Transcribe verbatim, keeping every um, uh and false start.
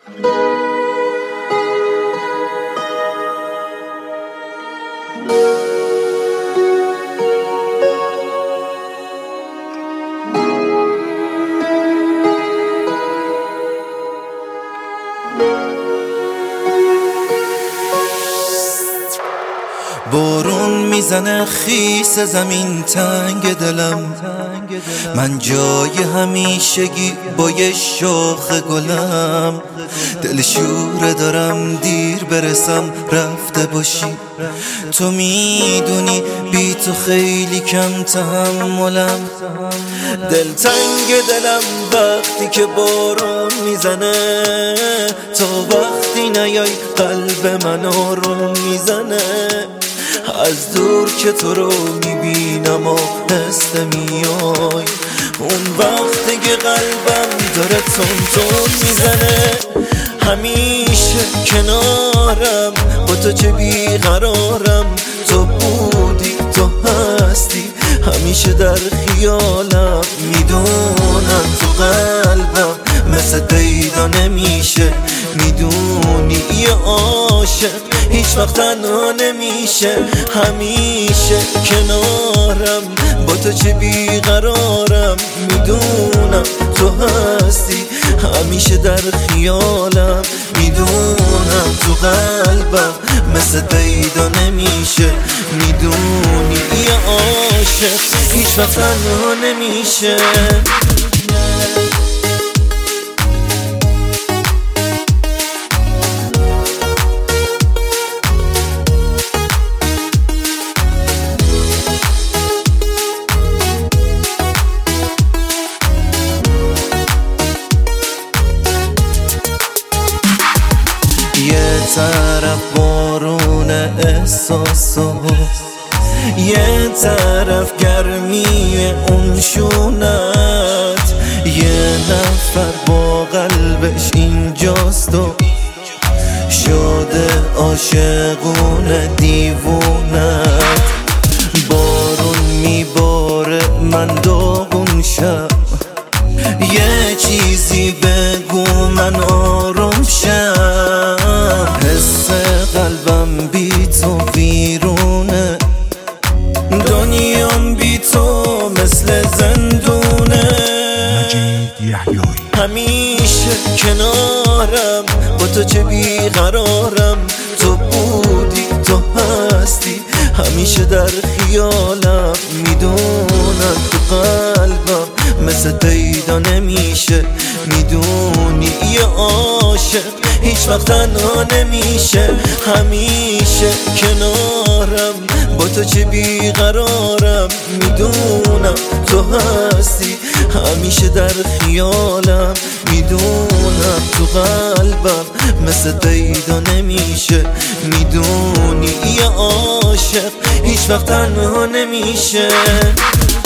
بارون میزنه خیس زمین تنگ دلم، من جای همیشگی با یه شاخ گلم. دل شوره دارم دیر برسم رفته باشی، تو میدونی بی تو خیلی کم تحملم. دل تنگ دلم وقتی که بارون میزنه، تا وقتی نیای قلب من آروم میزنه. از دور که تو رو میبینم آهسته میای، اون وقتی که قلبم داره تون تون میزنه. همیشه کنارم با تو چه بیقرارم، تو بودی تو هستی همیشه در خیالم. میدونم تو قلبم مثل پیدا نمیشه، میدونی یه عاشق هیچ وقت تنها نمیشه. همیشه کنارم با تو چه بیقرارم، میدونم تو هستی همیشه در خیالم. میدونم تو قلبم مثل پیدا نمیشه، میدونی یه عاشق هیچ وقت تنها نمیشه. یه طرف بارون احساسو، یه طرف گرمی اون شونت. یه نفر با قلبش اینجاست و شده عاشقونه دیوونت. بارون میباره من داغون شم، یه چیزی بگو من آروم شم. حس قلبم بی تو ویرونه، دنیام بی تو مثل زندونه. همیشه کنارم با تو چه بیقرارم، تو بودی تو هستی همیشه در خیالم. میدونم تو قلبم مثل پیدا نمیشه، میدونی یه عاشق هیچ وقت تنها نمیشه. همیشه کنارم با تو چه بیقرارم، میدونم تو هستی همیشه در خیالم. میدونم تو قلبم مثل پیدا نمیشه، میدونی یه عاشق هیچ وقت تنها نمیشه.